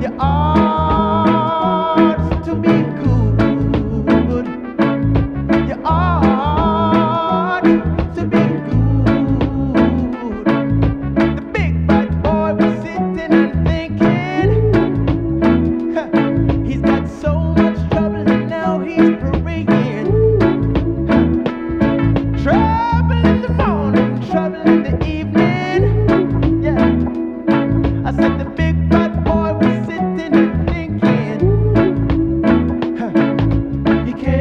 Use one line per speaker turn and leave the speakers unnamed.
You ought to be good. You ought to be good. The big bad boy was sitting and thinking, he's got so much trouble and now he's praying. Trouble in the morning, trouble in the evening.